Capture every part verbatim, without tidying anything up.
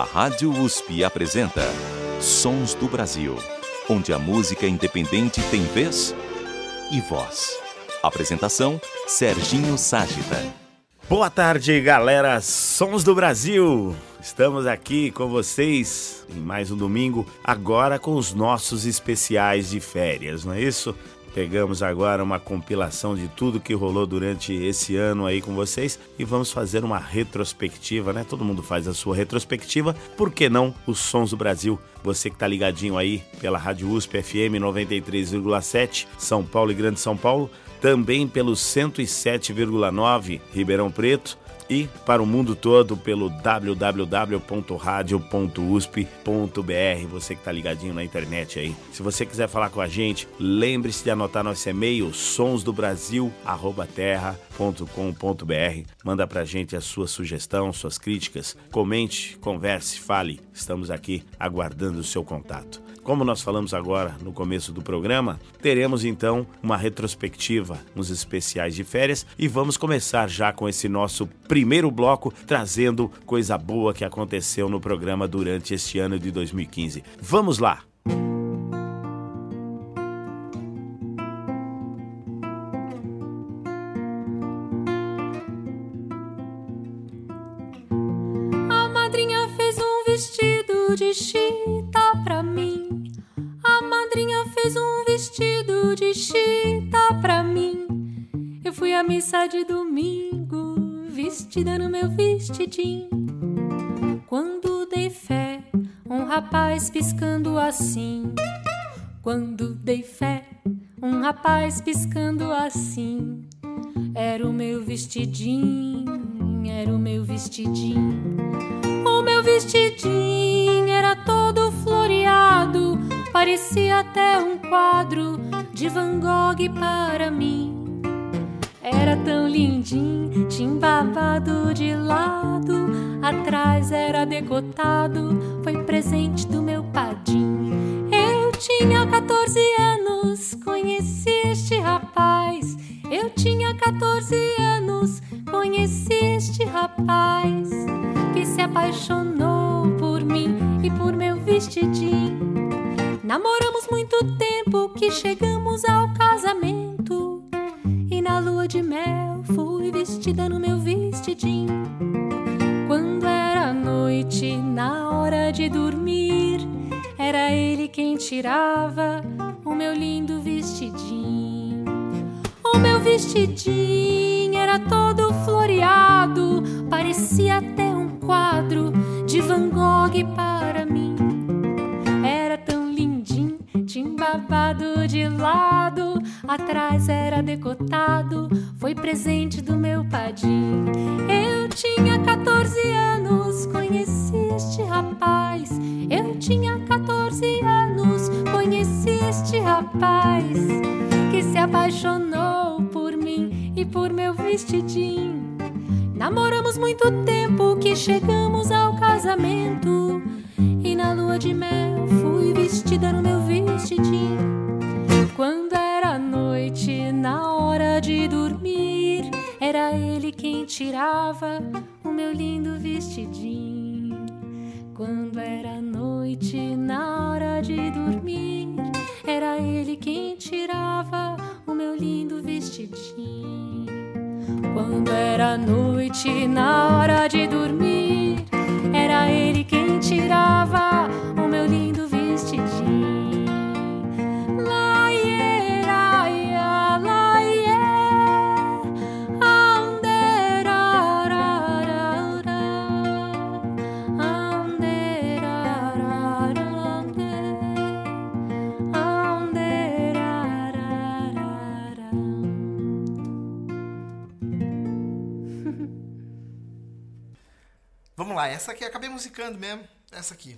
A Rádio U S P apresenta Sons do Brasil, onde a música independente tem vez e voz. Apresentação, Serginho Ságita. Boa tarde, galera, Sons do Brasil! Estamos aqui com vocês em mais um domingo, agora com os nossos especiais de férias, não é isso? Pegamos agora uma compilação de tudo que rolou durante esse ano aí com vocês e vamos fazer uma retrospectiva, né? Todo mundo faz a sua retrospectiva, por que não os Sons do Brasil? Você que tá ligadinho aí pela Rádio U S P F M noventa e três vírgula sete, São Paulo e Grande São Paulo, também pelo cento e sete vírgula nove Ribeirão Preto e para o mundo todo pelo w w w ponto radio ponto u s p ponto b r. Você que tá ligadinho na internet aí. Se você quiser falar com a gente, lembre-se de anotar nosso e-mail sonsdobrasil arroba terra ponto com ponto b r. Manda pra gente a sua sugestão, suas críticas, comente, converse, fale. Estamos aqui aguardando o seu contato. Como nós falamos agora no começo do programa, teremos então uma retrospectiva, uns especiais de férias e vamos começar já com esse nosso primeiro bloco, trazendo coisa boa que aconteceu no programa durante este ano de dois mil e quinze. Vamos lá! A madrinha fez um vestido de chita pra mim. A madrinha fez um vestido de chita pra mim. Eu fui à missa de domingo, vestida no meu vestidinho. Quando dei fé, um rapaz piscando assim. Quando dei fé, um rapaz piscando assim. Era o meu vestidinho, era o meu vestidinho. O meu vestidinho era todo floreado, parecia até um quadro de Van Gogh para mim. Era tão lindinho, tinha babado de lado, atrás era decotado, foi presente do meu padrinho. Eu tinha quatorze anos, conheci este rapaz. Eu tinha quatorze anos, conheci este rapaz, que se apaixonou por mim e por meu vestidinho. Namoramos muito tempo, que chegamos ao casamento, e na lua de mel fui vestida no meu vestidinho. Quando era noite, na hora de dormir, era ele quem tirava o meu lindo vestidinho. O meu vestidinho era todo floreado, parecia até um quadro de Van Gogh para mim. Era tão lindinho, tinha babado de lado, atrás era decotado, foi presente do meu padrinho. Eu tinha quatorze anos, conheci este rapaz. Eu tinha quatorze anos, conheci este rapaz, que se apaixonou por mim e por meu vestidinho. Namoramos muito tempo, que chegamos ao casamento, e na lua de mel fui vestida no meu vestidinho. Quando era noite, na hora de dormir, era ele quem tirava o meu lindo vestidinho. Quando era noite, na hora de dormir, era ele quem tirava o meu lindo vestidinho. Quando era noite, na hora de dormir, era ele quem tirava o meu lindo vestidinho. Laie, laia, laie, anderararara, anderararara, anderararara. Vamos lá, essa aqui eu acabei musicando mesmo. Essa aqui.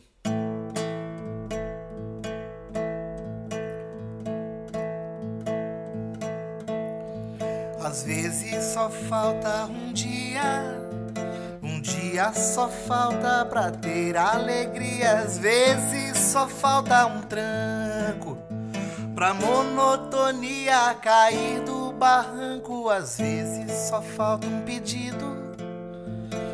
Às vezes só falta um dia, um dia só falta pra ter alegria. Às vezes só falta um tranco pra monotonia cair do barranco. Às vezes só falta um pedido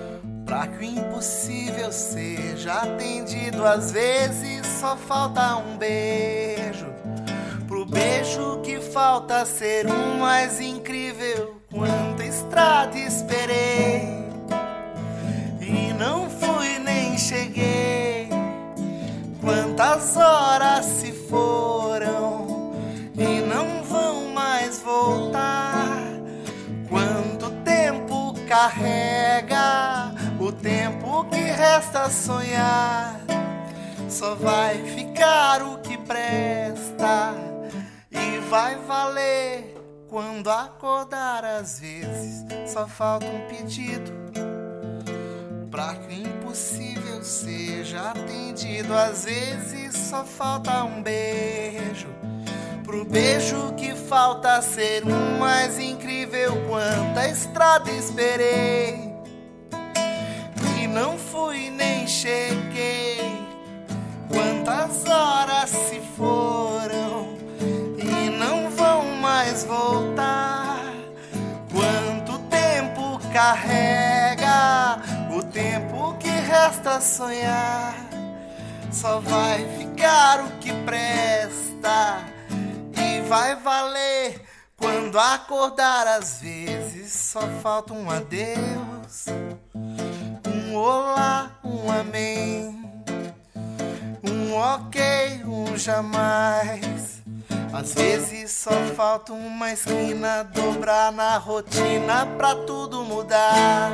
Pra que o impossível seja atendido, às vezes só falta um beijo. Pro beijo que falta ser um mais incrível. Quanta estrada esperei e não fui nem cheguei. Quantas horas se foram e não vão mais voltar. Quanto tempo carrega o tempo que resta sonhar. Só vai ficar o que presta e vai valer quando acordar. Às vezes só falta um pedido pra que o impossível seja atendido. Às vezes só falta um beijo pro beijo que falta ser um mais incrível. Quanta estrada esperei e não fui nem cheguei. Quantas horas se foram e não vão mais voltar. Quanto tempo carrega o tempo que resta sonhar. Só vai ficar o que presta e vai valer quando acordar. Às vezes só falta um adeus, um olá, um amém, um ok, um jamais. Às vezes só falta uma esquina dobrar na rotina pra tudo mudar.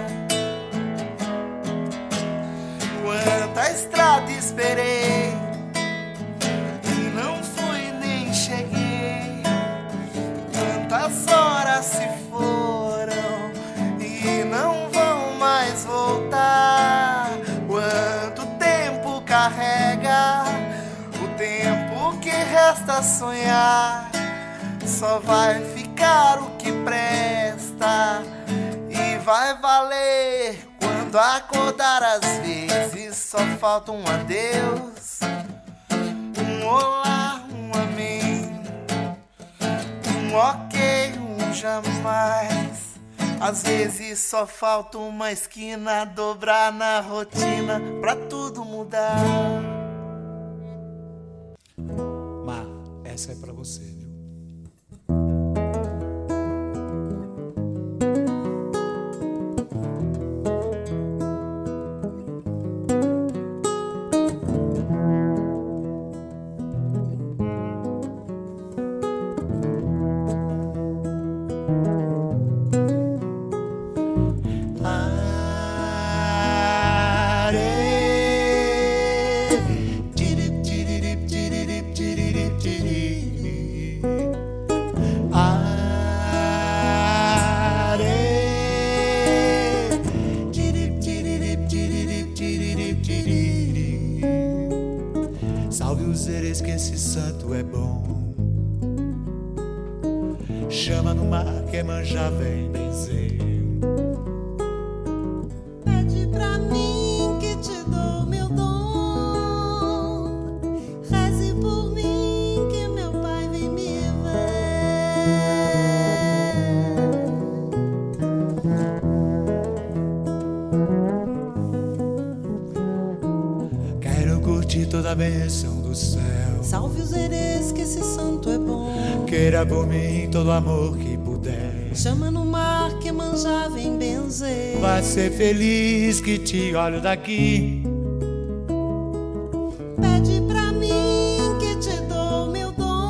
Quanta estrada esperei e não fui nem cheguei. Quantas horas se foram e não vão mais voltar. Quanto tempo carrega o tempo que resta sonhar. Só vai ficar o que presta e vai valer quando acordar. Às vezes só falta um adeus, um olá, um amém, um ok, um jamais. Às vezes só falta uma esquina dobrar na rotina pra tudo mudar. Mar, essa é pra você, viu? Já vem benzer. Pede pra mim que te dou meu dom. Reze por mim que meu pai vem me ver. Quero curtir toda a bênção do céu. Salve os herês que esse santo é bom. Queira por mim todo o amor que puder. Chama no mar que Iemanjá vem benzer. Vai ser feliz que te olho daqui. Pede pra mim que te dou meu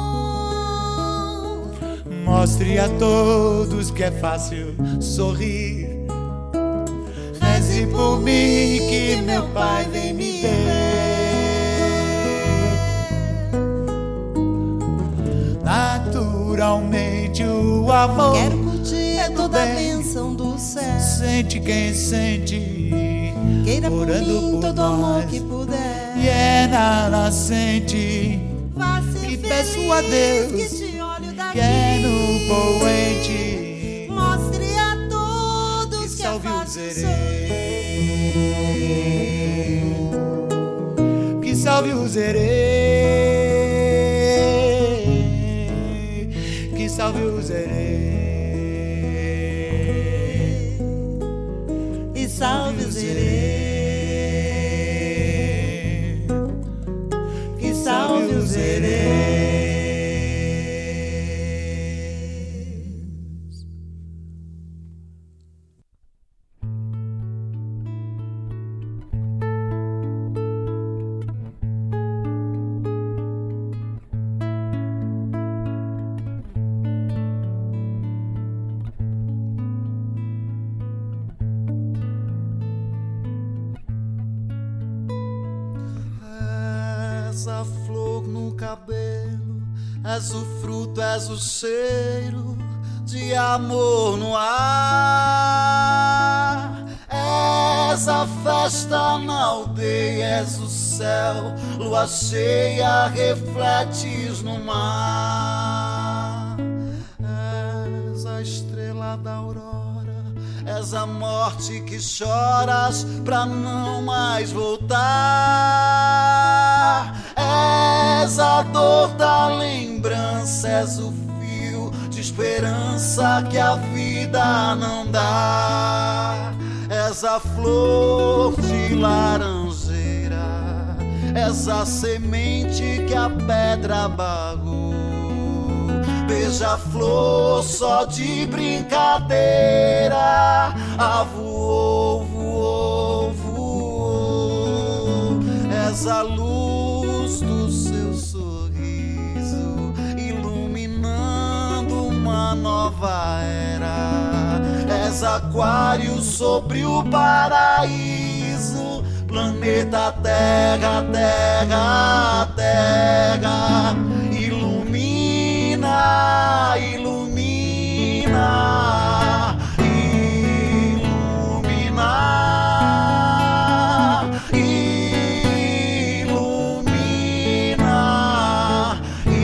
dom. Mostre a todos que é fácil sorrir. Reze por mim que meu pai vem me ver. Naturalmente o amor. Quero curtir é toda a bênção do céu. Sente quem sente. Queira por mim por todo o amor que puder. E é na nascente vá ser que feliz, peço a Deus que te olho daqui. Que é no poente. Mostre a todos que, que salve é os fácil que salve os herês. Que salve os herês. E que salve o Zerê, que salve o Zerê. Essa flor no cabelo, és o fruto, és o cheiro de amor no ar. És a festa na aldeia, és o céu, lua cheia, refletes no mar. És a estrela da aurora, és a morte que choras pra não mais voltar. És a dor da lembrança, és o fio de esperança que a vida não dá. És a flor de laranjeira, és a semente que a pedra bagou. Beija-flor só de brincadeira, ah, voou, voou, voou. És a luz do seu sorriso, iluminando uma nova era. És aquário sobre o paraíso, planeta Terra, Terra, Terra. Ilumina, ilumina, ilumina, ilumina,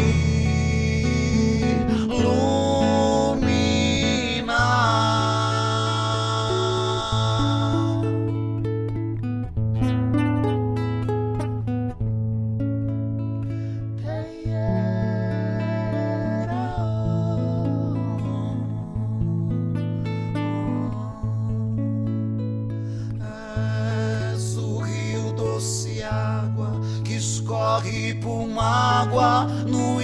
corre por mágoa no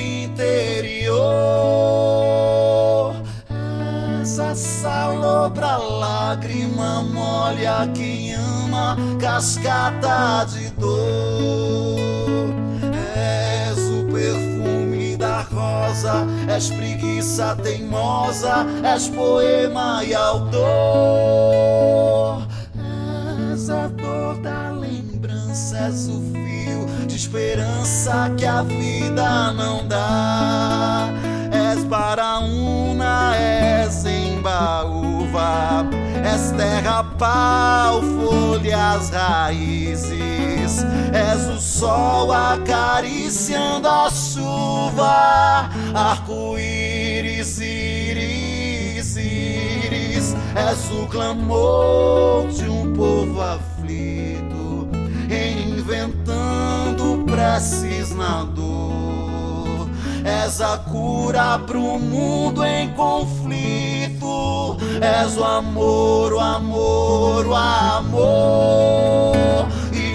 interior. Essa salobra lágrima molha quem ama, cascata de dor. És o perfume da rosa, és preguiça teimosa, és poema e autor. És a dor da lembrança, és o fio de esperança que a vida não dá. És Baraúna, és Embaúva, és terra, pau, folhas, raízes. És o sol acariciando a chuva, arco-íris, íris, íris. És o clamor de um povo aflito, inventando preces na dor. És a cura pro mundo em conflito, és o amor, o amor, o amor.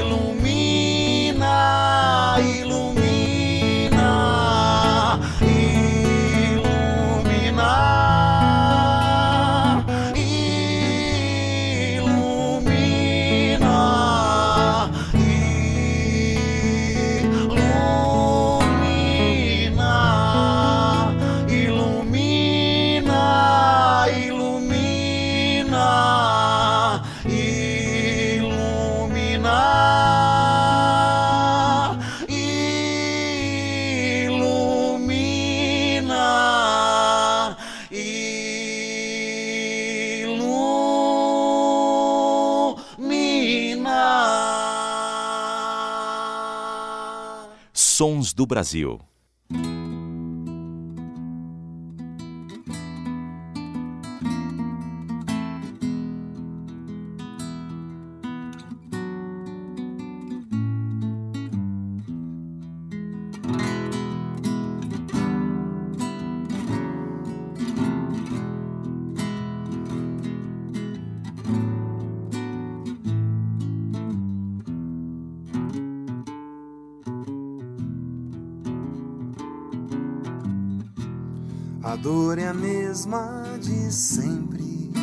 Ilumina, ilumina, ilumina. Sons do Brasil. A dor é a mesma de sempre,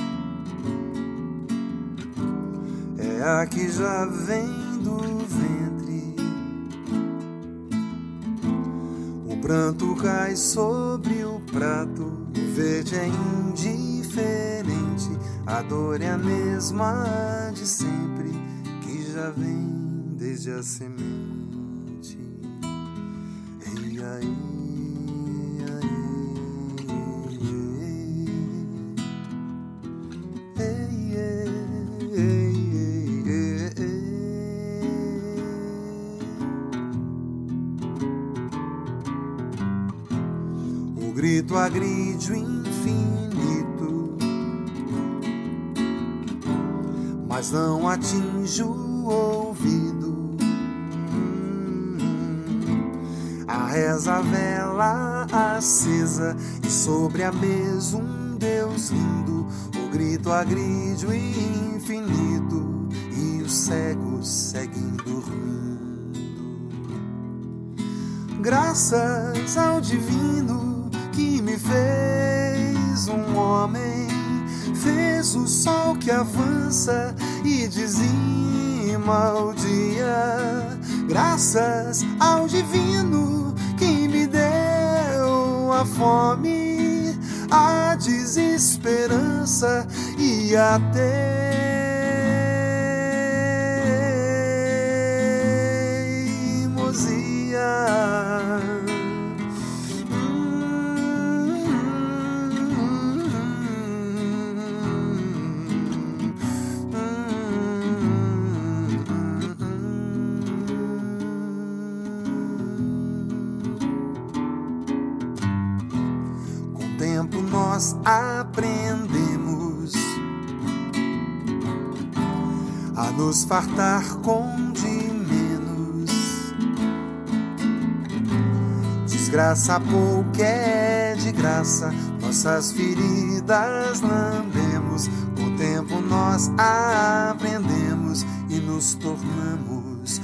é a que já vem do ventre. O pranto cai sobre o prato, o verde é indiferente. A dor é a mesma de sempre, que já vem desde a semente. Ei, aí. O grito agride o infinito, mas não atinge o ouvido. A reza, a vela acesa, e sobre a mesa um Deus lindo. O grito agride o infinito, e os cegos seguem dormindo. Graças ao divino que me fez um homem, fez o sol que avança e dizima o dia. Graças ao divino que me deu a fome, a desesperança e a teimosia. Nós aprendemos a nos fartar com de menos. Desgraça pouco é de graça, nossas feridas lambemos. Com o tempo nós aprendemos e nos tornamos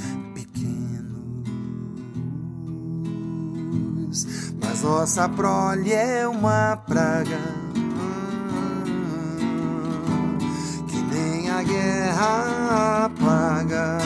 pequenos. Mas nossa prole é uma praga, que nem a guerra apaga.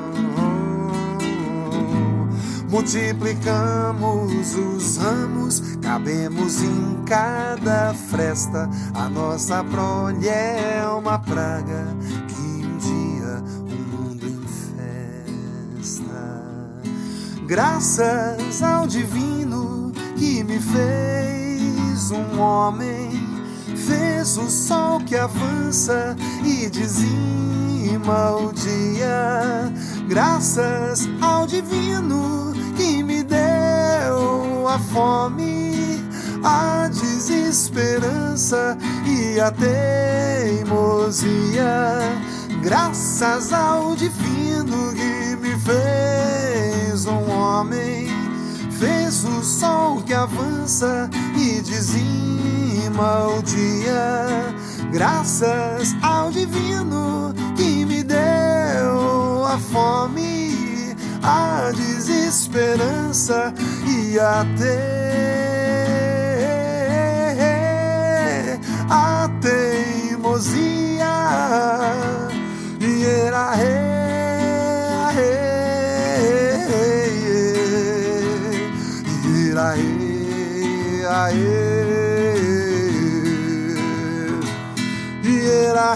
Multiplicamos os ramos, cabemos em cada fresta. A nossa prole é uma praga, que um dia o mundo infesta. Graças ao divino que me fez um homem, fez o sol que avança e dizima o dia. Graças ao divino que me deu a fome, a desesperança e a teimosia. Graças ao divino que me fez um homem, fez o sol que avança e dizima o dia. Graças ao divino que me deu a fome, a desesperança e a te... a teimosia. Iera, aê, aê, iera,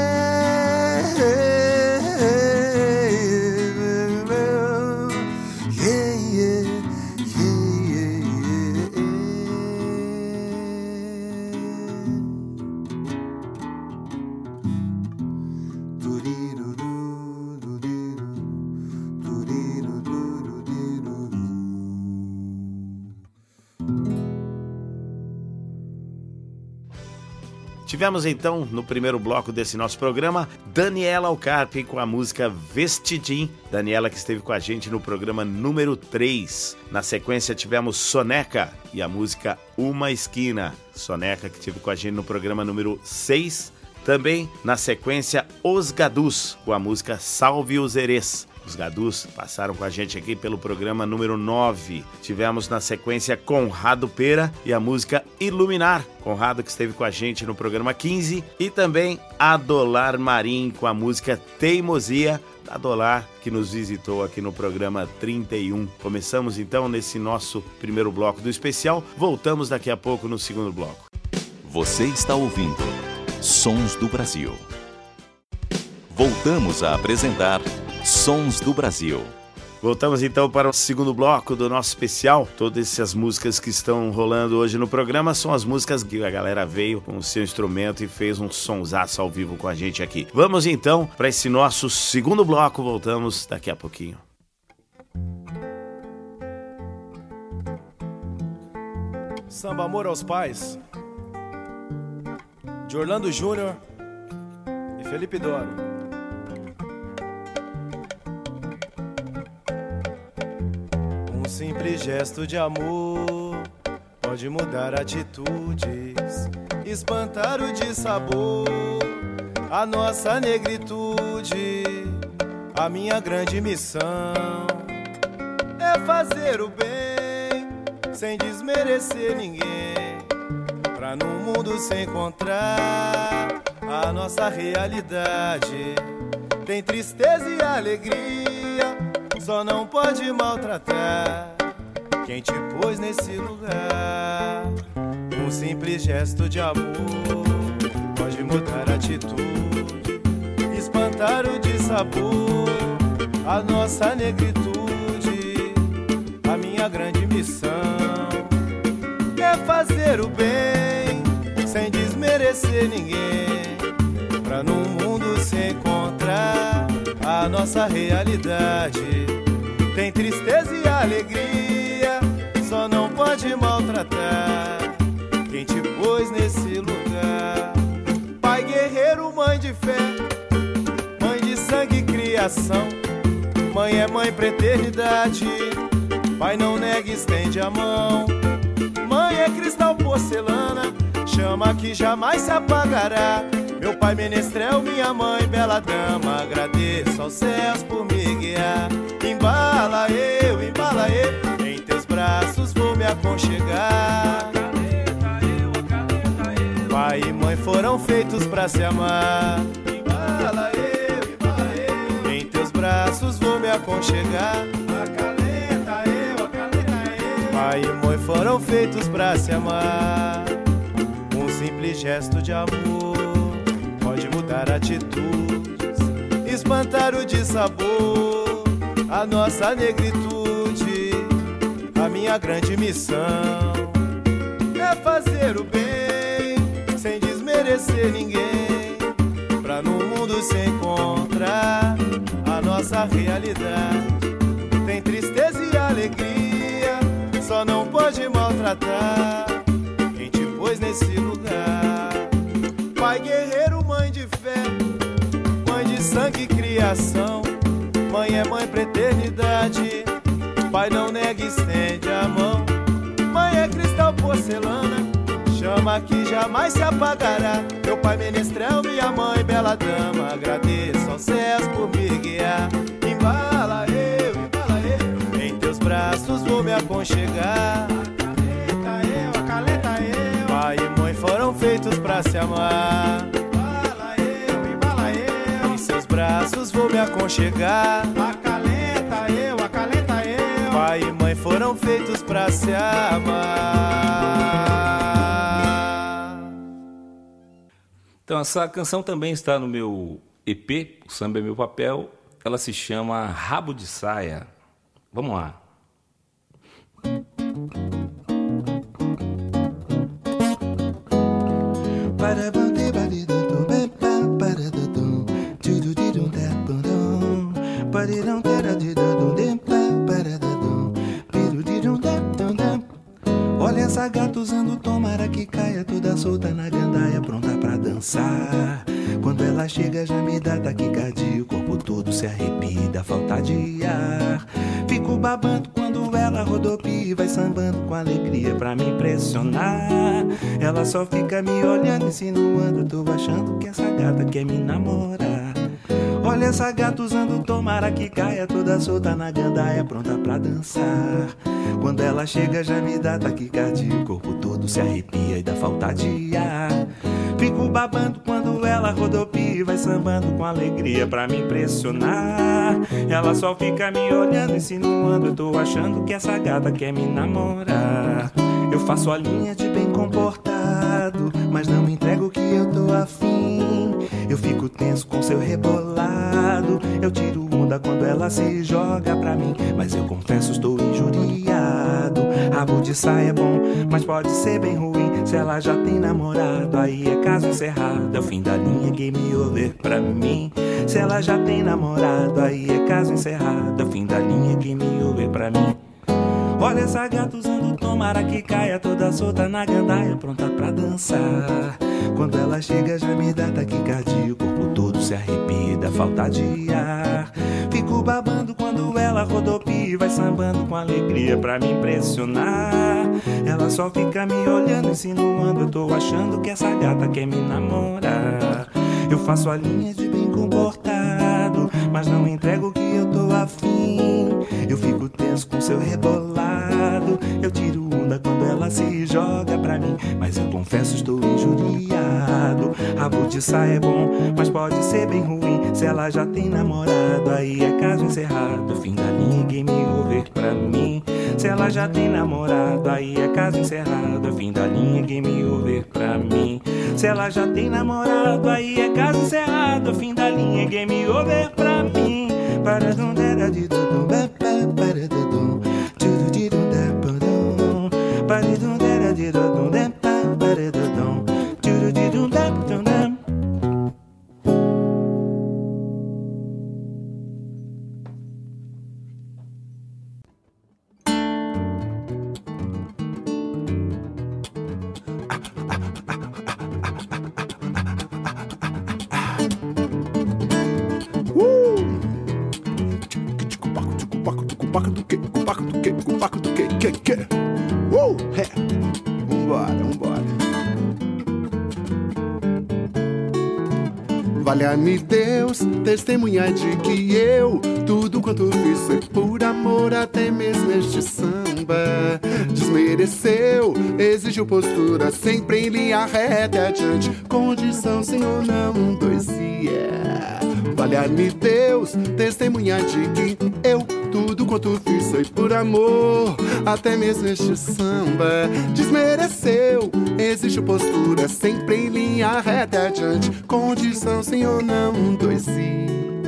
Tivemos então, no primeiro bloco desse nosso programa, Daniela Alcarpe com a música Vestidim. Daniela que esteve com a gente no programa número três. Na sequência tivemos Soneca e a música Uma Esquina. Soneca que esteve com a gente no programa número seis. Também, na sequência, Os Gadus, com a música Salve os Erês. Os Gadus passaram com a gente aqui pelo programa número nove. Tivemos na sequência Conrado Pera e a música Iluminar. Conrado que esteve com a gente no programa quinze. E também Adolar Marim com a música Teimosia. Adolar, que nos visitou aqui no programa trinta e um. Começamos então nesse nosso primeiro bloco do especial. Voltamos daqui a pouco no segundo bloco. Você está ouvindo Sons do Brasil. Voltamos a apresentar Sons do Brasil. Voltamos então para o segundo bloco do nosso especial. Todas essas músicas que estão rolando hoje no programa são as músicas que a galera veio com o seu instrumento e fez um sonsaço ao vivo com a gente aqui. Vamos então para esse nosso segundo bloco. Voltamos daqui a pouquinho. Samba Amor aos Pais, de Orlando Júnior e Felipe Doro. Um simples gesto de amor pode mudar atitudes, espantar o dissabor, a nossa negritude. A minha grande missão é fazer o bem sem desmerecer ninguém, pra no mundo se encontrar a nossa realidade. Tem tristeza e alegria, só não pode maltratar quem te pôs nesse lugar. Um simples gesto de amor pode mudar a atitude, espantar o dissabor, a nossa negritude. A minha grande missão é fazer o bem sem desmerecer ninguém, pra no mundo se encontrar a nossa realidade. Tem tristeza e alegria, só não pode maltratar quem te pôs nesse lugar. Pai guerreiro, mãe de fé, mãe de sangue e criação. Mãe é mãe pra eternidade, pai não nega, estende a mão. Mãe é cristal, porcelana, chama que jamais se apagará. Meu pai menestrel, minha mãe bela dama, agradeço aos céus por me guiar. Embala eu, embala eu, em teus braços vou me aconchegar. Acalenta eu, acalenta eu, pai e mãe foram feitos pra se amar. Embala eu, embala eu, em teus braços vou me aconchegar. Acalenta eu, acalenta eu, pai e mãe foram feitos pra se amar. Um simples gesto de amor pode mudar atitudes, espantar o dissabor, a nossa negritude. A minha grande missão é fazer o bem sem desmerecer ninguém, pra no mundo se encontrar a nossa realidade. Tem tristeza e alegria, só não pode maltratar quem te pôs nesse lugar. Pai guerreiro, mãe de fé, mãe de sangue e criação. Mãe é mãe pra eternidade, pai não nega, estende a mão. Mãe é cristal, porcelana, chama que jamais se apagará. Meu pai menestrel, minha mãe bela dama, agradeço aos céus por me guiar. Embala eu, embala eu, em teus braços vou me aconchegar. Acalenta eu, acalenta eu, pai e mãe foram feitos pra se amar. Embala eu, embala eu, em seus braços vou me aconchegar. Acalenta eu, acalenta eu, pai e mãe foram feitos pra se amar. Então essa canção também está no meu E P, O Samba é Meu Papel. Ela se chama Rabo de Saia. Vamos lá. Olha essa gata usando tomara que caia toda solta na gandaia, pronta pra dançar. Quando ela chega já me dá taquicardia, o corpo todo se arrepia, dá falta de ar. Fico babando quando ela rodopia e vai sambando com alegria pra me impressionar. Ela só fica me olhando, insinuando, tô achando que essa gata quer me namorar. Olha essa gata usando tomara que caia, toda solta na gandaia, pronta pra dançar. Quando ela chega já me dá taquicardia, o corpo todo se arrepia e dá falta de ar. Fico babando quando ela rodopia e vai sambando com alegria pra me impressionar. Ela só fica me olhando, insinuando, eu tô achando que essa gata quer me namorar. Eu faço a linha de bem comportado, mas não me entrego que eu tô afim. Eu fico tenso com seu rebolado, eu tiro onda quando ela se joga pra mim, mas eu confesso estou injuriado. Rabo de saia é bom, mas pode ser bem ruim. Se ela já tem namorado, aí é caso encerrado, é o fim da linha, game over pra mim. Se ela já tem namorado, aí é caso encerrado, é o fim da linha, game over pra mim. Olha essa gata usando tomara que caia, toda solta na gandaia, pronta pra dançar. Quando ela chega já me dá taquicardia, o corpo todo se arrepia, dá falta de ar. Fico babando quando ela rodopia e vai sambando com alegria pra me impressionar. Ela só fica me olhando, insinuando, eu tô achando que essa gata quer me namorar. Eu faço a linha de bem comportado, mas não entrego que eu tô afim. Eu fico tenso com seu rebolado, eu tiro onda quando ela se joga pra mim, mas eu confesso estou injuriado. Rabo de saia é bom, mas pode ser bem ruim. Se ela já tem namorado, aí é caso encerrado, fim da linha, game over pra mim. Se ela já tem namorado, aí é caso encerrado, fim da linha, game over pra mim. Se ela já tem namorado, aí é caso encerrado, fim da linha, game over pra mim. Para dum dera de dum ba para dum tudo de dum da dum para dum dera de dum da para dum tudo de dum da dum da. Cupaco do que, cupaco do que, cupaco do que, que, que. Uh, é. Vambora, vambora. Valha-me Deus, testemunha de que eu tudo quanto fiz foi por amor, até mesmo este samba desmereceu, exigiu postura sempre em linha reta e adiante, condição sim ou não, um, dois e yeah. Valha-me Deus, testemunha de que eu tudo quanto fiz foi por amor, até mesmo este samba desmereceu, exigiu postura sempre em linha reta e adiante, condição sim ou não, um, dois e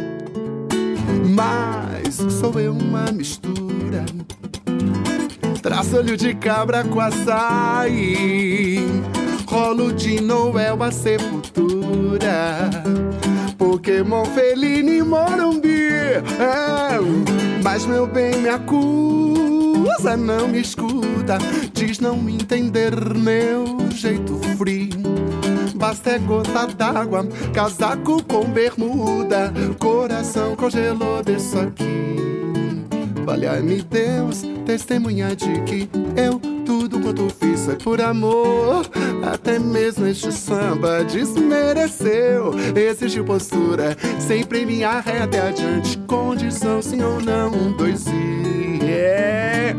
mas sou eu uma mistura, traço olho de cabra com açaí, rolo de Noel a sepultura, Pokémon Felini Morumbi, é, mas meu bem me acusa, não me escuta, diz não entender meu jeito frio. Basta é gota d'água, casaco com bermuda, coração congelou disso aqui. Valha-me Deus, testemunha de que eu tudo quanto fiz foi por amor, até mesmo este samba desmereceu, exigiu postura sempre em linha reta e adiante, condição sim ou não, um, dois e yeah.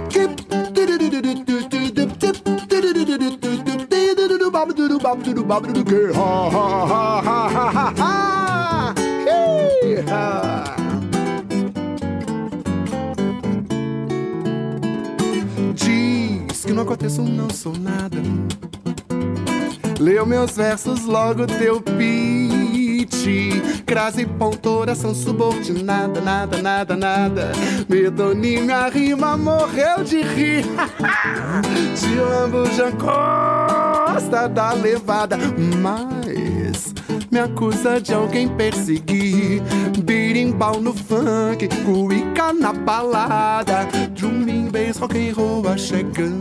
Diz que não aconteço, não sou nada. Leu meus versos logo teu pitch, crase e pontuação subordinada, nada, nada, nada. Medoninho, minha rima morreu de rir. Te amo, já gosta da levada, mas me acusa de alguém perseguir. Birimbau no funk, cuíca na balada, drum and bass, rock and roll achegante.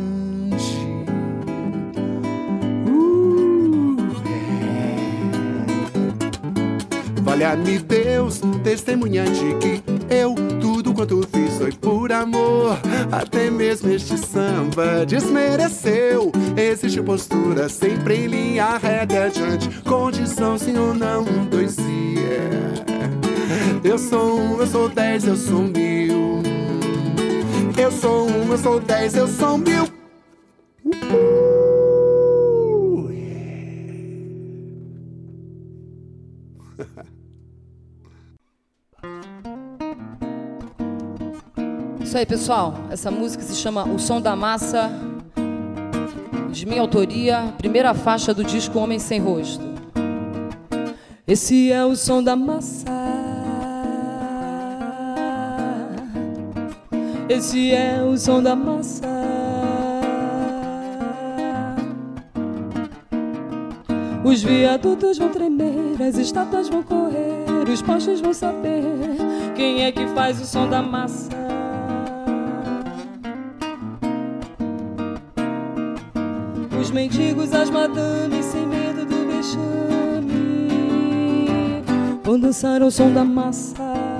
Valha-me Deus, testemunha de que eu tudo quanto fiz foi por amor, até mesmo este samba desmereceu, existe postura sempre em linha reta e adiante, condição sim ou não, um, dois e yeah. Eu sou um, eu sou dez, eu sou mil. Eu sou um, eu sou dez, eu sou mil. Uh! Isso aí, pessoal. Essa música se chama O Som da Massa, de minha autoria, primeira faixa do disco Homem Sem Rosto. Esse é o som da massa. Esse é o som da massa. Os viadutos vão tremer, as estátuas vão correr, os postes vão saber quem é que faz o som da massa. Os mendigos, as madames, sem medo do vexame, vão dançar ao som da massa.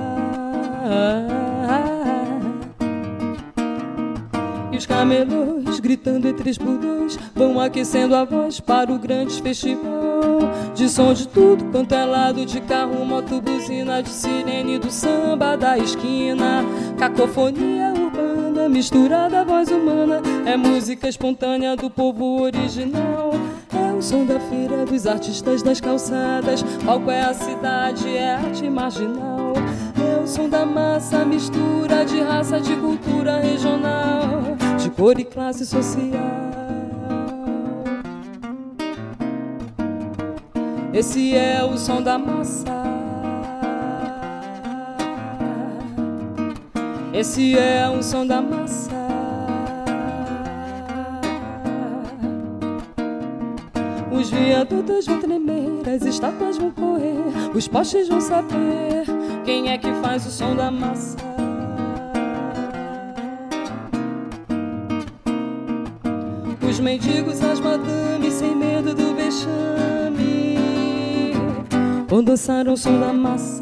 E os camelôs, gritando entre espudos, vão aquecendo a voz para o grande festival de som de tudo quanto é lado, de carro, moto, buzina, de sirene, do samba da esquina. Cacofonia urbana, misturada à voz humana, é música espontânea do povo original. É o som da feira dos artistas das calçadas, palco é a cidade, é arte marginal. É o som da massa, mistura de raça, de cultura regional, de cor e classe social. Esse é o som da massa. Esse é o som da massa. Os viadutos vão tremer, as estátuas vão correr, os postes vão saber quem é que faz o som da massa. Os mendigos, as madames, sem medo do vexame, vão dançar ao som da massa.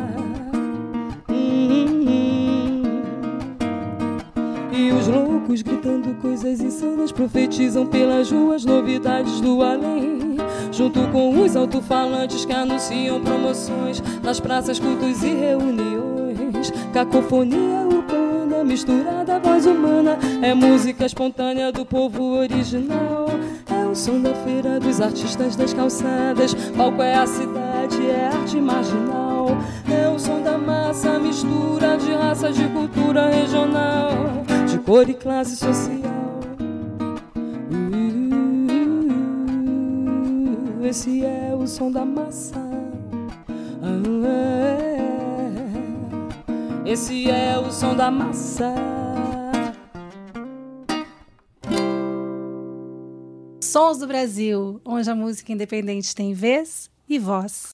Hum, E os loucos, gritando coisas insanas, profetizam pelas ruas novidades do além, junto com os alto-falantes que anunciam promoções nas praças, cultos e reuniões. Cacofonia urbana, misturada à voz humana, é música espontânea do povo original. É o som da feira dos artistas das calçadas, palco é a cidade, é arte marginal. É o som da massa, mistura de raça, de cultura regional, de cor e classe social. uh, Esse é o som da massa. uh, Esse é o som da massa. Sons do Brasil, onde a música independente tem vez e voz.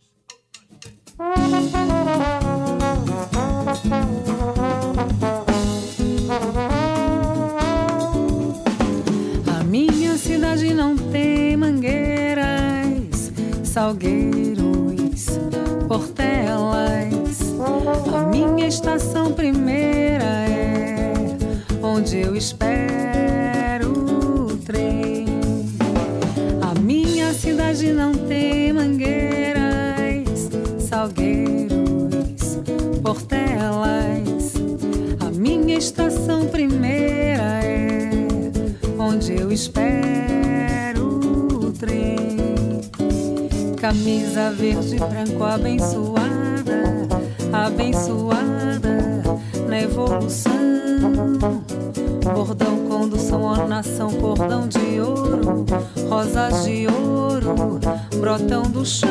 A minha cidade não tem mangueiras, salgueiros, portelas. A minha estação primeira é onde eu espero o trem. A minha cidade não tem mangueiras, salgueiros, portelas. A minha estação primeira é onde eu espero o trem. Camisa verde e branco abençoada, abençoada na evolução. Bordão, condução, ornação, cordão de ouro, rosas de ouro brotam do chão.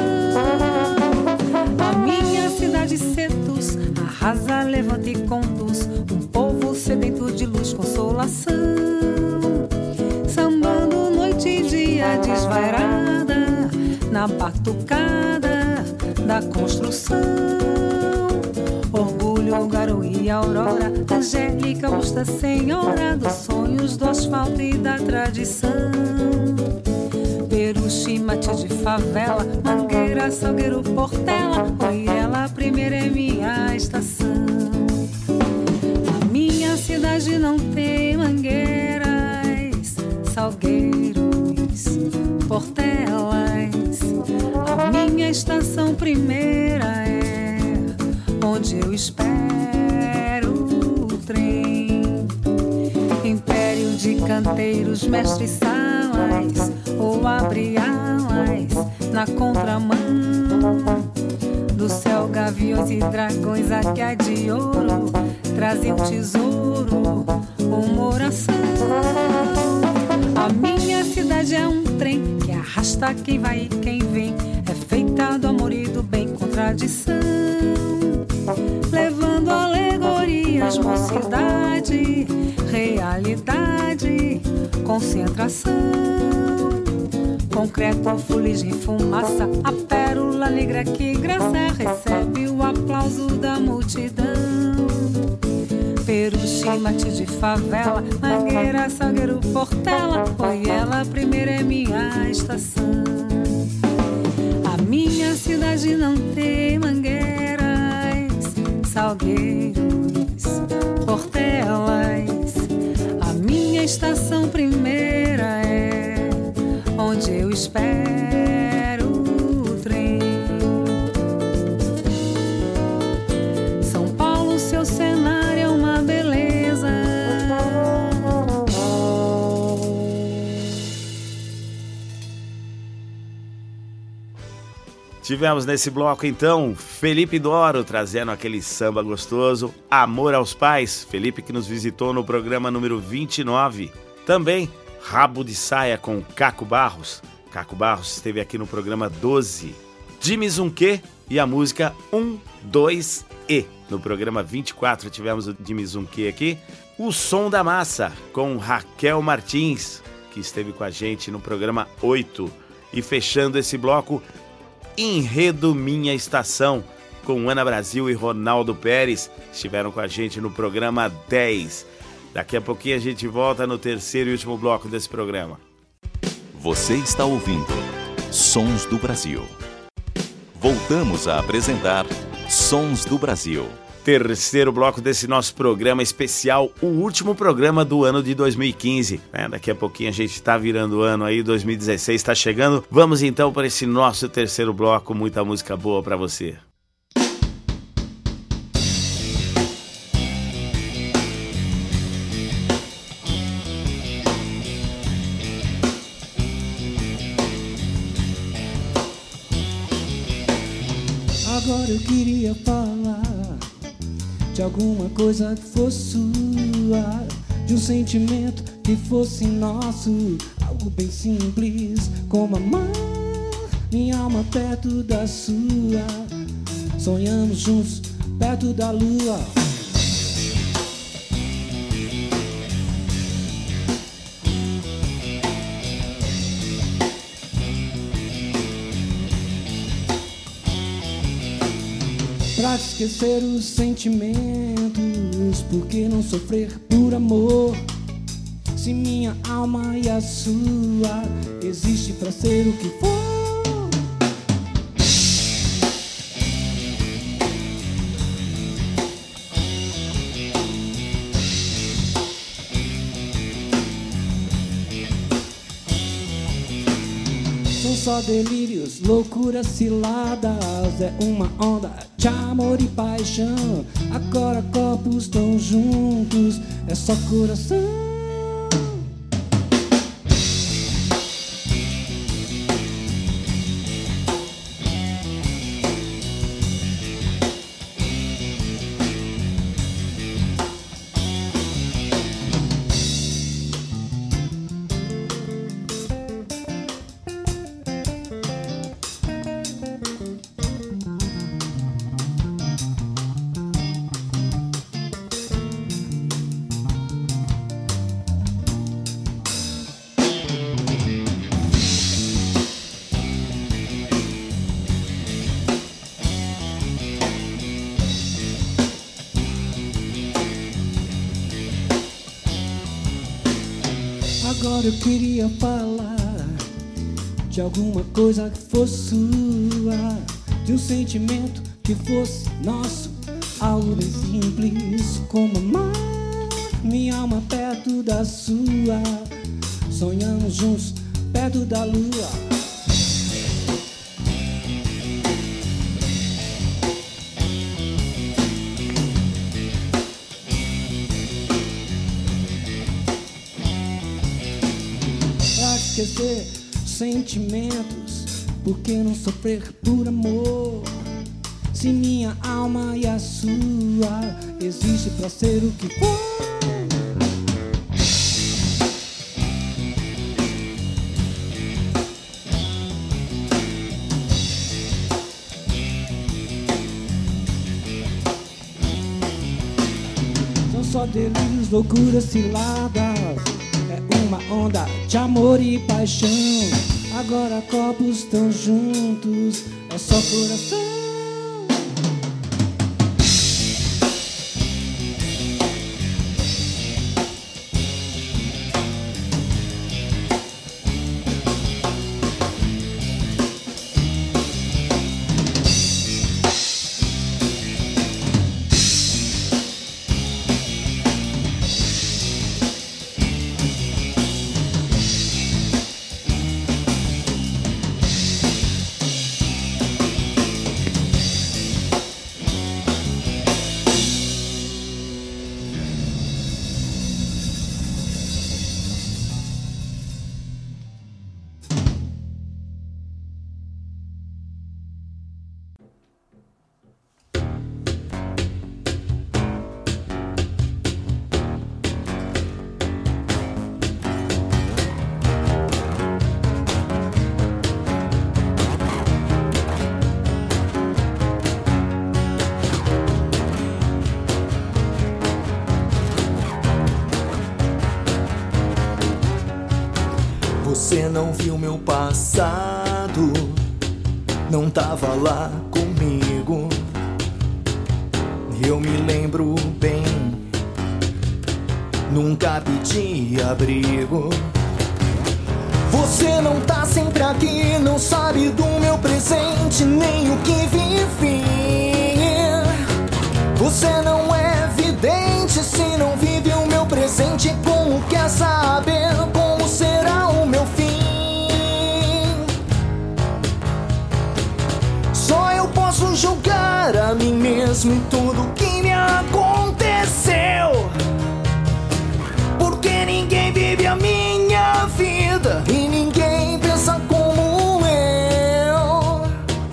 A minha cidade setus arrasa, levanta e conduz um povo sedento de luz, consolação. Sambando noite e dia desvairada na batucada da construção. Orgulho, garoa e aurora, Angélica, Augusta Senhora dos sonhos, do asfalto e da tradição. Peruche, mate de favela, Mangueira, Salgueiro, Portela, oi, ela a primeira é minha estação. A minha cidade não tem mangueiras, salgueiros, portelas. A minha estação primeira é onde eu espero o trem. Império de canteiros, mestres salas, ou abre alas na contramão. Do céu, gaviões e dragões, aqui é de ouro, trazem um tesouro, uma oração. A minha cidade é um trem que arrasta quem vai e quem vem. É feita do amor e do bem, contradição, levando alegorias, mocidade, realidade, concentração. Concreto, fuligem, fumaça, a pérola negra que graça recebe o aplauso da multidão. Peruche, mate de favela, Mangueira, Salgueiro, Portela, oi, ela primeiro é minha estação. A minha cidade não tem mangueiras, salgueiros, portelas. A minha estação primeira é onde eu espero o trem. São Paulo, seu cenário é uma beleza. Tivemos nesse bloco, então, Felipe Doro trazendo aquele samba gostoso, Amor aos Pais. Felipe que nos visitou no programa número vinte e nove. Também Rabo de Saia com Caco Barros. Caco Barros esteve aqui no programa doze. Jimmy Zunquê e a música um, dois e. No programa vinte e quatro tivemos o Jimmy Zunquê aqui. O Som da Massa com Raquel Martins, que esteve com a gente no programa oito. E fechando esse bloco, Enredo Minha Estação, com Ana Brasil e Ronaldo Pérez, estiveram com a gente no programa dez. Daqui a pouquinho a gente volta no terceiro e último bloco desse programa. Você está ouvindo Sons do Brasil. Voltamos a apresentar Sons do Brasil. Terceiro bloco desse nosso programa especial, o último programa do ano de dois mil e quinze. É, daqui a pouquinho a gente está virando o ano aí, dois mil e dezesseis está chegando. Vamos então para esse nosso terceiro bloco, muita música boa para você. Agora eu queria falar de alguma coisa que fosse sua, de um sentimento que fosse nosso, algo bem simples, como amar minha alma perto da sua. Sonhamos juntos perto da lua. Pra esquecer os sentimentos, por que não sofrer por amor? Se minha alma e a sua existe pra ser o que for. São só delírios, loucuras, ciladas. É uma onda de amor e paixão. Agora corpos tão juntos, é só coração. Agora eu queria falar de alguma coisa que fosse sua, de um sentimento que fosse nosso, algo bem simples, como amar minha alma perto da sua. Sonhamos juntos perto da lua. esquecer sentimentos? Por que não sofrer por amor? Se minha alma e a sua existe pra ser o que for. São só delírios, loucuras, ciladas. É uma onda de amor e paixão. Agora corpos tão juntos, é só coração. Você não viu meu passado, não tava lá comigo. Eu me lembro bem, nunca pedi abrigo. Você não tá sempre aqui, não sabe do meu presente, nem o que vivi. Você não é vidente se não vive o meu presente. Como quer saber como será o meu fim? Só eu posso julgar a mim mesmo e tudo que me aconteceu, porque ninguém vive a minha vida e ninguém pensa como eu.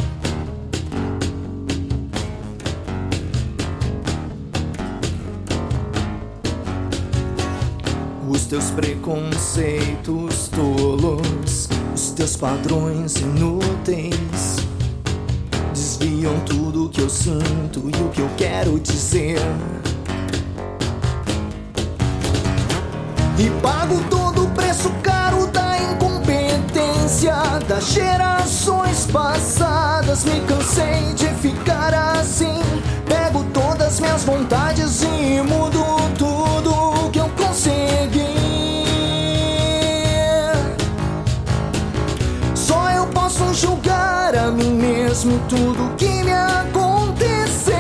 Os teus preconceitos tolos, os teus padrões inúteis desviam tudo que eu sinto e o que eu quero dizer. E pago todo o preço caro da incompetência das gerações passadas. Me cansei de ficar assim. Pego todas minhas vontades e mudo tudo que eu consegui. Só eu posso julgar a mim mesmo e tudo que me aconteceu,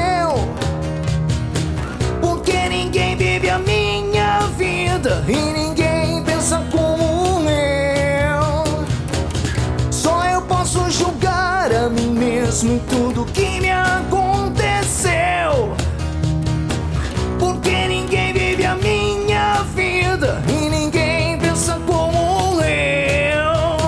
porque ninguém vive a minha vida e ninguém pensa como eu. Só eu posso julgar a mim mesmo e tudo que me aconteceu, porque ninguém vive a minha vida e ninguém pensa como eu.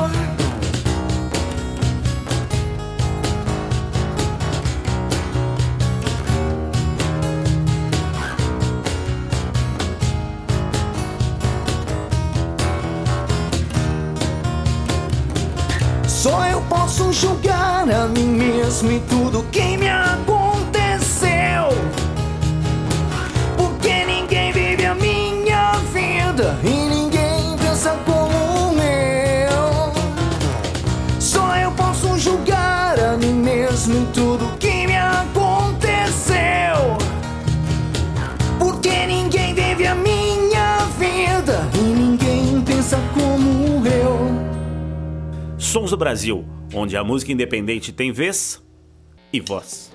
Só eu posso julgar a mim mesmo e tudo que me aconteceu, porque ninguém vive a minha vida e ninguém pensa como eu. Só eu posso julgar a mim mesmo e tudo que me aconteceu, porque ninguém vive a minha vida e ninguém pensa como eu. Sons do Brasil, onde a música independente tem vez e voz.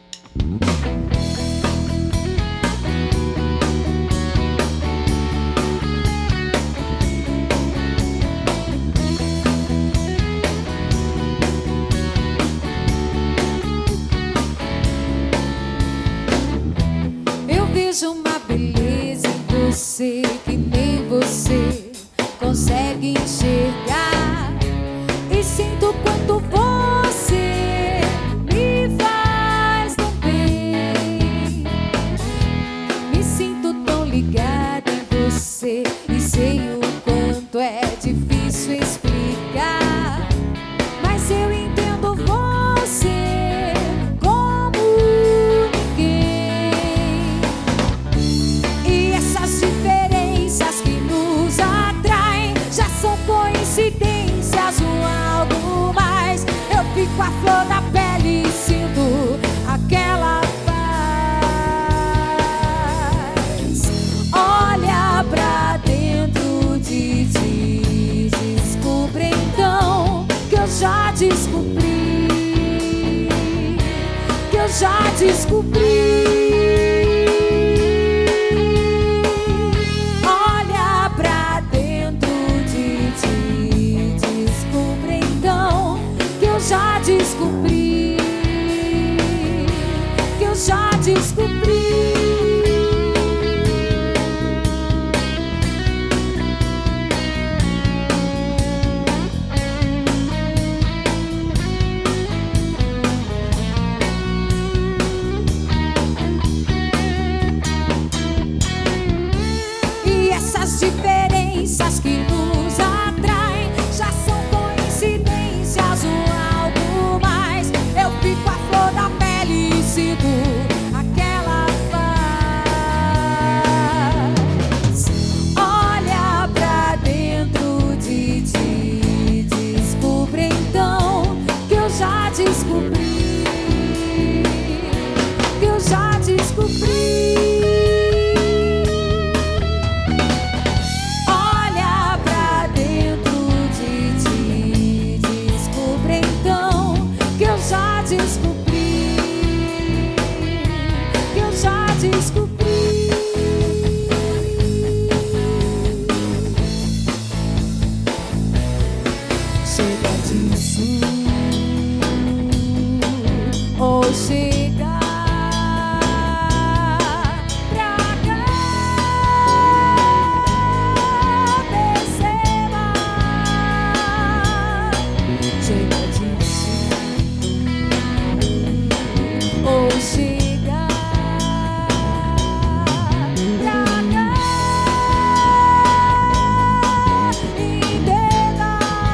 Eu vejo uma beleza em você que nem você consegue enxergar. já descobri. Olha pra dentro de ti, descubra então que eu já descobri, que eu já descobri. Diferenças que nos atraem já são coincidências ou algo mais. Eu fico a flor da pele e sinto aquela paz. Olha pra dentro de ti, descubra então que eu já descobri, que eu já descobri. Descobri, que eu já descobri. Chega disso, ou chega pra cá, perceba. Chega disso, ou chega pra cá, entenda.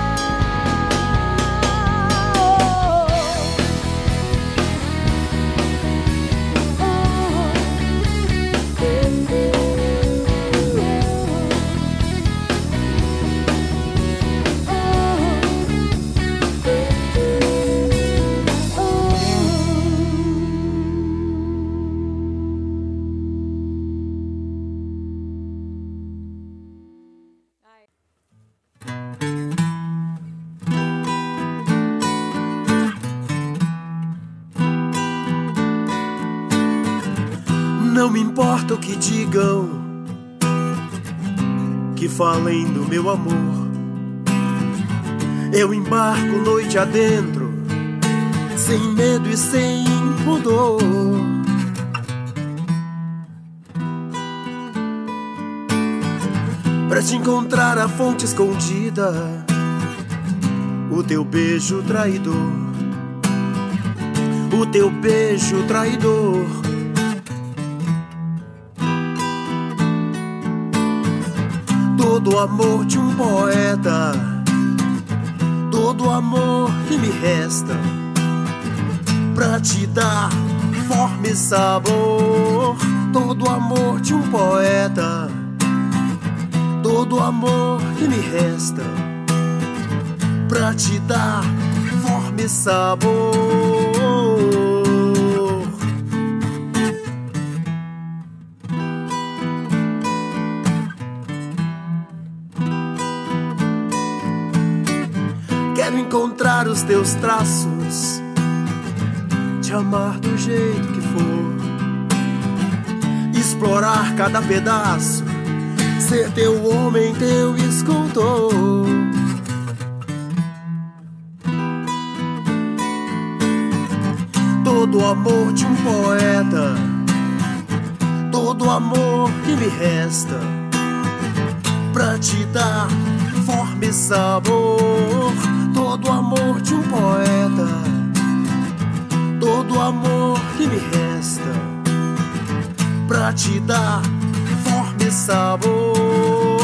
Não me importa o que digam, que falem do meu amor. Eu embarco noite adentro, sem medo e sem pudor. Pra te encontrar a fonte escondida, o teu beijo traidor, o teu beijo traidor. Todo o amor de um poeta, todo o amor que me resta, pra te dar forma e sabor. Todo o amor de um poeta, todo o amor que me resta, pra te dar forma e sabor. Quero encontrar os teus traços, te amar do jeito que for, explorar cada pedaço, ser teu homem, teu escultor. Todo o amor de um poeta, todo o amor que me resta, pra te dar forma e sabor. Todo o amor de um poeta, todo o amor que me resta, pra te dar forma e sabor.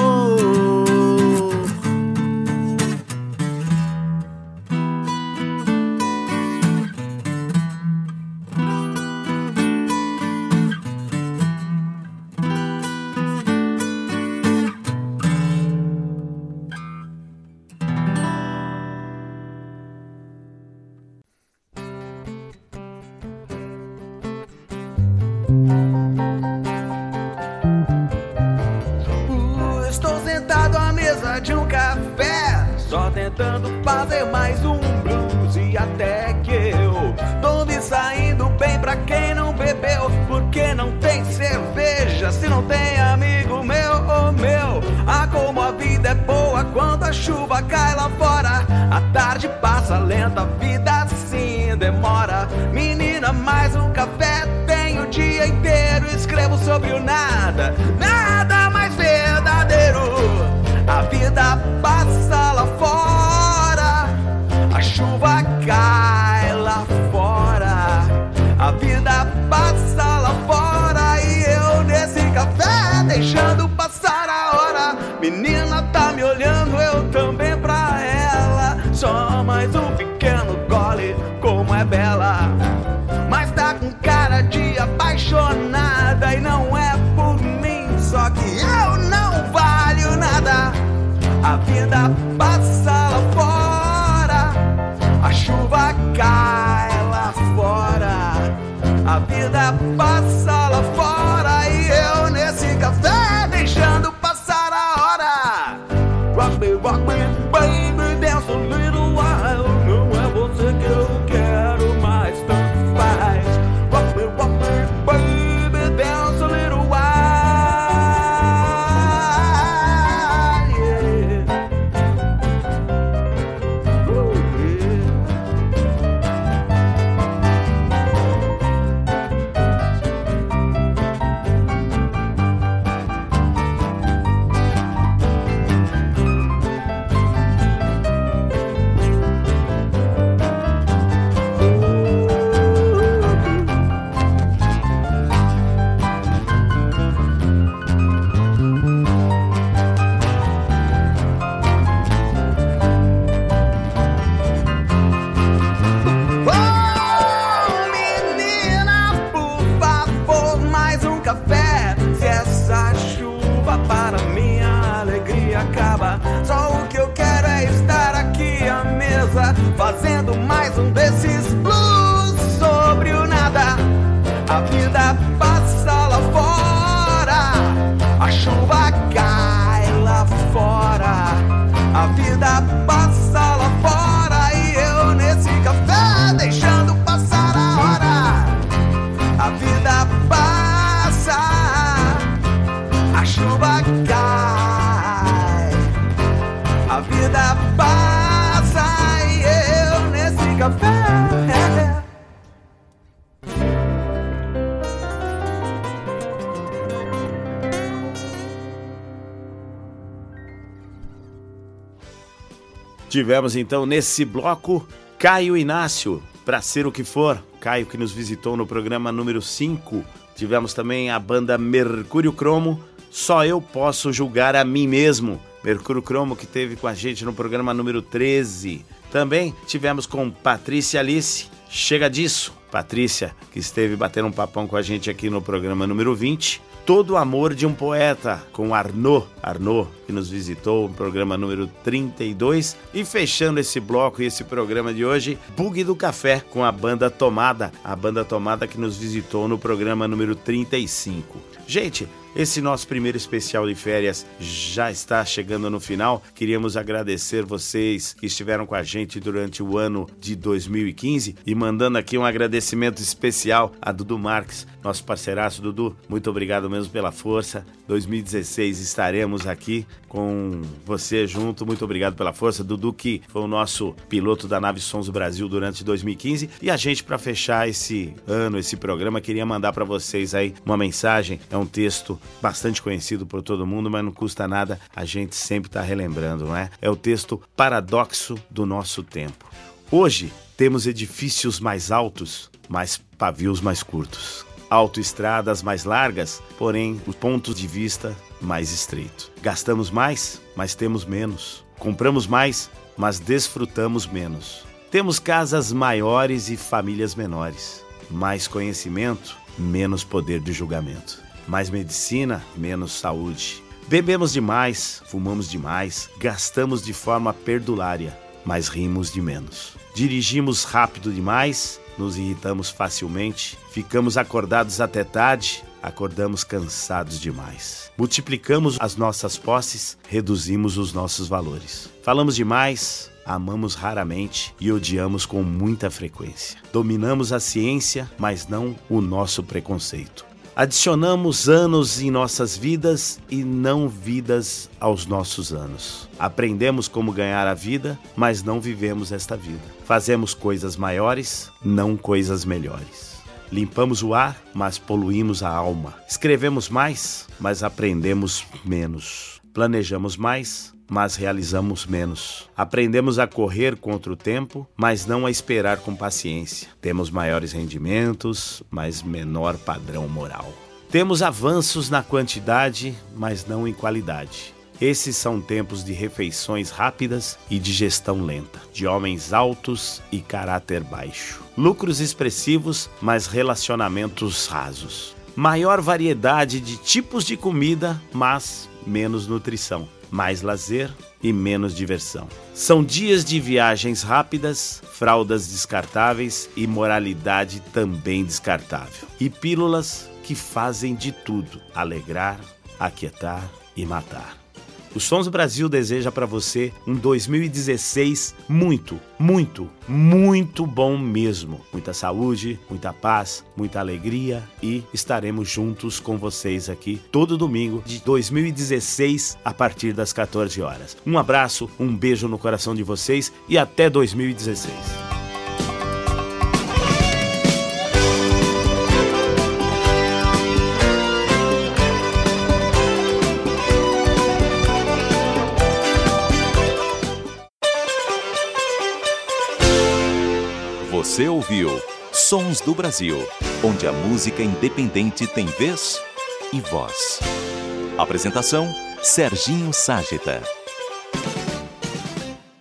aguento a vida assim, demora. Menina, mais um café, tem o dia inteiro. Escrevo sobre o nada, nada mais verdadeiro. A vida passa lá fora, a chuva cai lá fora. A vida passa lá fora e eu nesse café deixando passar a hora. Menina tá me olhando, eu também pra ela. Só mais um pequeno gole, como é bela. Mas tá com cara de apaixonada e não é por mim, só que eu não valho nada. A vida passa lá fora, a chuva cai lá fora. A vida passa lá fora e eu nesse café deixando passar a hora. Rock me, rock me, baby, dance a little while. Não é você que eu quero, mas tanto faz. Rock me, rock me, baby, dance a little while. Yeah. Ooh, yeah. Fazendo mais um desses blues sobre o nada. A vida passa lá fora, a chuva cai lá fora. A vida passa lá fora e eu nesse café deixando passar a hora. A vida passa, a chuva cai. A vida passa café. Tivemos então nesse bloco Caio Inácio, Pra Ser o Que For. Caio que nos visitou no programa número cinco. Tivemos também a banda Mercúrio Cromo, Só Eu Posso Julgar a Mim Mesmo. Mercúrio Cromo que teve com a gente no programa número treze. Também tivemos com Patrícia Alice, Chega Disso. Patrícia, que esteve batendo um papão com a gente aqui no programa número vinte. Todo o Amor de um Poeta, com Arnaud. Arnaud, que nos visitou no programa número trinta e dois. E fechando esse bloco e esse programa de hoje, Bug do Café, com a banda Tomada. A banda Tomada que nos visitou no programa número trinta e cinco. Gente, esse nosso primeiro especial de férias já está chegando no final. Queríamos agradecer vocês que estiveram com a gente durante o ano de dois mil e quinze e mandando aqui um agradecimento especial a Dudu Marques, nosso parceiraço. Dudu, muito obrigado mesmo pela força. dois mil e dezesseis estaremos aqui com você junto. Muito obrigado pela força. Dudu, que foi o nosso piloto da nave Sons do Brasil durante dois mil e quinze. E a gente, para fechar esse ano, esse programa, queria mandar para vocês aí uma mensagem. É um texto bastante conhecido por todo mundo, mas não custa nada a gente sempre tá relembrando, não é? É o texto Paradoxo do Nosso Tempo. Hoje temos edifícios mais altos, mas pavios mais curtos. Autoestradas mais largas, porém os pontos de vista mais estreitos. Gastamos mais, mas temos menos. Compramos mais, mas desfrutamos menos. Temos casas maiores e famílias menores. Mais conhecimento, menos poder de julgamento. Mais medicina, menos saúde. Bebemos demais, fumamos demais, gastamos de forma perdulária, mas rimos de menos. Dirigimos rápido demais, nos irritamos facilmente, ficamos acordados até tarde, acordamos cansados demais. Multiplicamos as nossas posses, reduzimos os nossos valores. Falamos demais, amamos raramente e odiamos com muita frequência. Dominamos a ciência, mas não o nosso preconceito. Adicionamos anos em nossas vidas e não vidas aos nossos anos. Aprendemos como ganhar a vida, mas não vivemos esta vida. Fazemos coisas maiores, não coisas melhores. Limpamos o ar, mas poluímos a alma. Escrevemos mais, mas aprendemos menos. Planejamos mais, mas realizamos menos. Aprendemos a correr contra o tempo, mas não a esperar com paciência. Temos maiores rendimentos, mas menor padrão moral. Temos avanços na quantidade, mas não em qualidade. Esses são tempos de refeições rápidas e de gestão lenta, de homens altos e caráter baixo. Lucros expressivos, mas relacionamentos rasos. Maior variedade de tipos de comida, mas menos nutrição. Mais lazer e menos diversão. São dias de viagens rápidas, fraldas descartáveis e moralidade também descartável. E pílulas que fazem de tudo: alegrar, aquietar e matar. O Sons do Brasil deseja para você um dois mil e dezesseis muito, muito, muito bom mesmo. Muita saúde, muita paz, muita alegria e estaremos juntos com vocês aqui todo domingo de dois mil e dezesseis a partir das quatorze horas. Um abraço, um beijo no coração de vocês e até dois mil e dezesseis. Você ouviu Sons do Brasil, onde a música independente tem vez e voz. Apresentação: Serginho Ságeta.